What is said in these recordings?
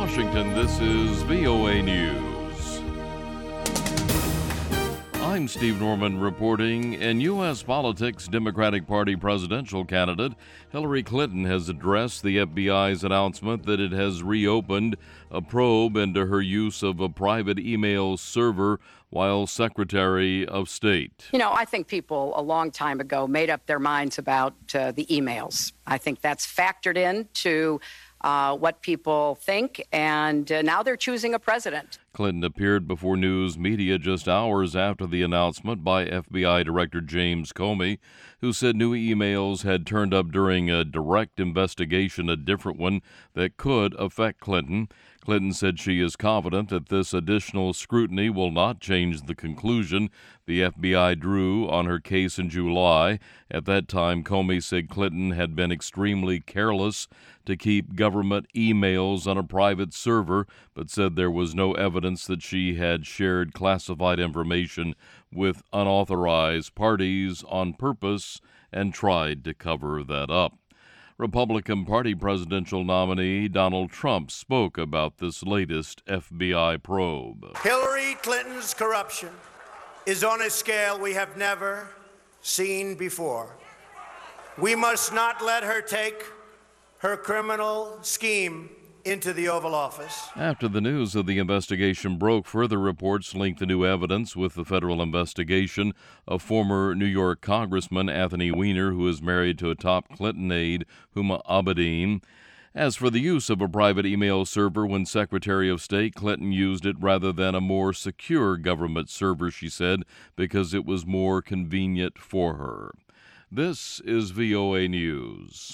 Washington, this is VOA News. I'm Steve Norman reporting. In U.S. politics, Democratic Party presidential candidate Hillary Clinton has addressed the FBI's announcement that it has reopened a probe into her use of a private email server while Secretary of State. I think people a long time ago made up their minds about the emails. I think that's factored into what people think, and now they're choosing a president. Clinton appeared before news media just hours after the announcement by FBI Director James Comey, who said new emails had turned up during a direct investigation, a different one that could affect Clinton. Clinton said she is confident that this additional scrutiny will not change the conclusion the FBI drew on her case in July. At that time, Comey said Clinton had been extremely careless to keep government emails on a private server, but said there was no evidence that she had shared classified information with unauthorized parties on purpose and tried to cover that up. Republican Party presidential nominee Donald Trump spoke about this latest FBI probe. Hillary Clinton's corruption is on a scale we have never seen before. We must not let her take her criminal scheme into the Oval Office. After the news of the investigation broke, further reports linked the new evidence with the federal investigation of former New York Congressman Anthony Weiner, who is married to a top Clinton aide, Huma Abedin. As for the use of a private email server when Secretary of State, Clinton used it rather than a more secure government server, she said, because it was more convenient for her. This is VOA News.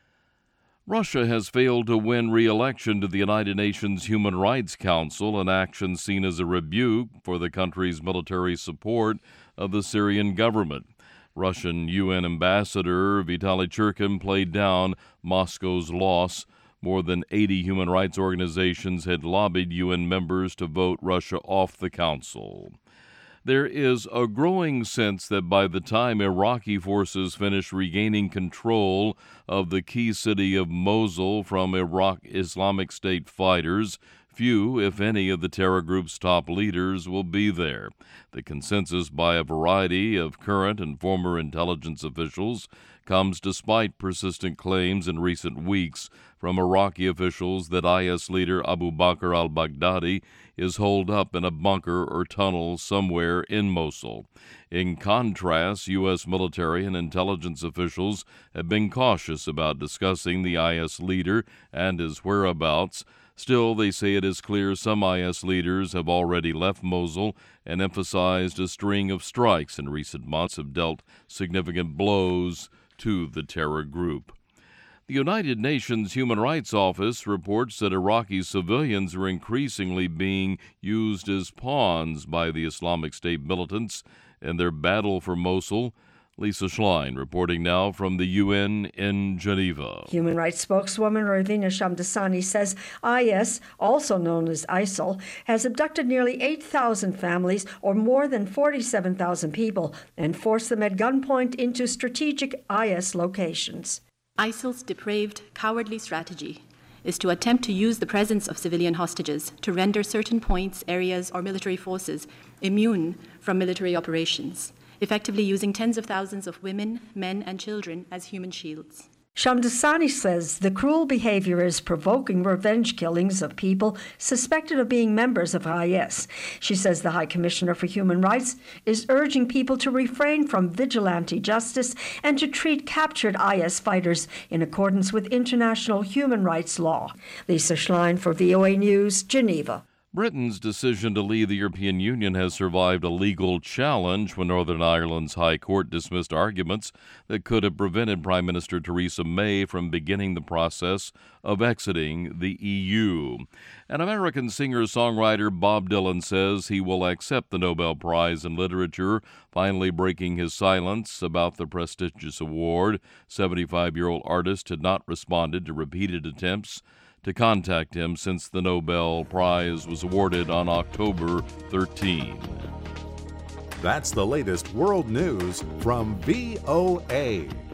Russia has failed to win re-election to the United Nations Human Rights Council, an action seen as a rebuke for the country's military support of the Syrian government. Russian UN Ambassador Vitaly Churkin played down Moscow's loss. More than 80 human rights organizations had lobbied UN members to vote Russia off the council. There is a growing sense that by the time Iraqi forces finish regaining control of the key city of Mosul from Iraq Islamic State fighters, few, if any, of the terror group's top leaders will be there. The consensus by a variety of current and former intelligence officials comes despite persistent claims in recent weeks from Iraqi officials that IS leader Abu Bakr al-Baghdadi is holed up in a bunker or tunnel somewhere in Mosul. In contrast, U.S. military and intelligence officials have been cautious about discussing the IS leader and his whereabouts. Still, they say it is clear some IS leaders have already left Mosul and emphasized a string of strikes in recent months have dealt significant blows to the terror group. The United Nations Human Rights Office reports that Iraqi civilians are increasingly being used as pawns by the Islamic State militants in their battle for Mosul. Lisa Schlein reporting now from the UN in Geneva. Human rights spokeswoman Ravina Shamdasani says IS, also known as ISIL, has abducted nearly 8,000 families, or more than 47,000 people, and forced them at gunpoint into strategic IS locations. ISIL's depraved, cowardly strategy is to attempt to use the presence of civilian hostages to render certain points, areas, or military forces immune from military operations, effectively using tens of thousands of women, men, and children as human shields. Shamdasani says the cruel behavior is provoking revenge killings of people suspected of being members of IS. She says the High Commissioner for Human Rights is urging people to refrain from vigilante justice and to treat captured IS fighters in accordance with international human rights law. Lisa Schlein for VOA News, Geneva. Britain's decision to leave the European Union has survived a legal challenge when Northern Ireland's High Court dismissed arguments that could have prevented Prime Minister Theresa May from beginning the process of exiting the EU. An American singer-songwriter, Bob Dylan, says he will accept the Nobel Prize in Literature, finally breaking his silence about the prestigious award. 75-year-old artist had not responded to repeated attempts to contact him since the Nobel Prize was awarded on October 13. That's the latest world news from VOA.